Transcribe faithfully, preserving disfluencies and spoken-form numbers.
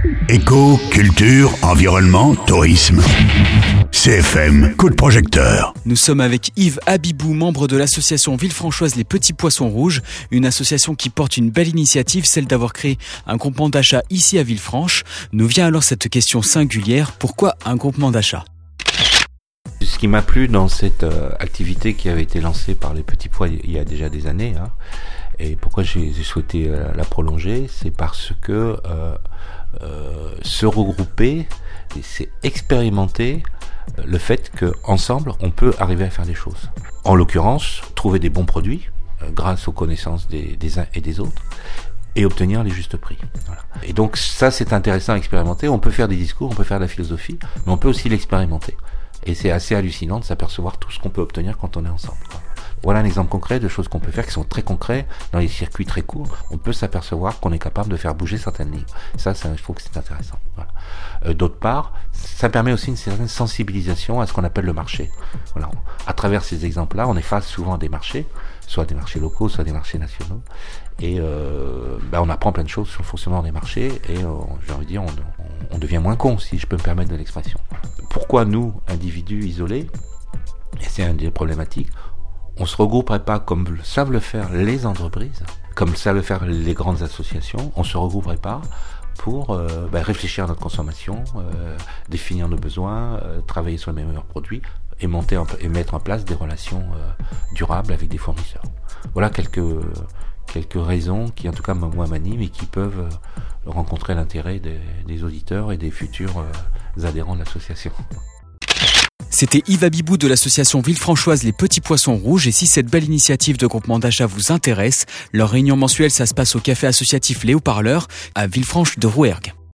Éco, culture, environnement, tourisme. C F M, coup de projecteur. Nous sommes avec Yves Habibou, membre de l'association Villefranchoise Les Petits Poissons Rouges, une association qui porte une belle initiative, celle d'avoir créé un groupement d'achat ici à Villefranche. Nous vient alors cette question singulière, pourquoi un groupement d'achat ? Ce qui m'a plu dans cette euh, activité qui avait été lancée par les Petits Pois il y a déjà des années, hein, et pourquoi j'ai, j'ai souhaité euh, la prolonger, c'est parce que euh, euh, se regrouper, c'est expérimenter le fait qu'ensemble, on peut arriver à faire des choses. En l'occurrence, trouver des bons produits euh, grâce aux connaissances des, des uns et des autres et obtenir les justes prix. Voilà. Et donc ça, c'est intéressant à expérimenter. On peut faire des discours, on peut faire de la philosophie, mais on peut aussi l'expérimenter. Et c'est assez hallucinant de s'apercevoir tout ce qu'on peut obtenir quand on est ensemble. Voilà un exemple concret de choses qu'on peut faire qui sont très concrets dans les circuits très courts. On peut s'apercevoir qu'on est capable de faire bouger certaines lignes. Ça, ça je trouve que c'est intéressant. Voilà. Euh, d'autre part, ça permet aussi une certaine sensibilisation à ce qu'on appelle le marché. Voilà. À travers ces exemples-là, on est face souvent à des marchés, soit des marchés locaux, soit des marchés nationaux. Et euh, ben on apprend plein de choses sur le fonctionnement des marchés et euh, j'ai envie de dire, on, on, on devient moins con, si je peux me permettre de l'expression. Pourquoi nous, individus isolés, et c'est une des problématiques, on se regrouperait pas comme savent le faire les entreprises, comme savent le faire les grandes associations, on se regrouperait pas pour euh, ben, réfléchir à notre consommation, euh, définir nos besoins, euh, travailler sur les meilleurs produits et monter en, et mettre en place des relations euh, durables avec des fournisseurs. Voilà quelques quelques raisons qui en tout cas moi m'animent et qui peuvent euh, rencontrer l'intérêt des, des auditeurs et des futurs euh, adhérents de l'association. C'était Yves Habibou de l'association Villefranchoise Les Petits Poissons Rouges, et si cette belle initiative de groupement d'achat vous intéresse, leur réunion mensuelle ça se passe au café associatif Les Haut-Parleurs à Villefranche de Rouergue.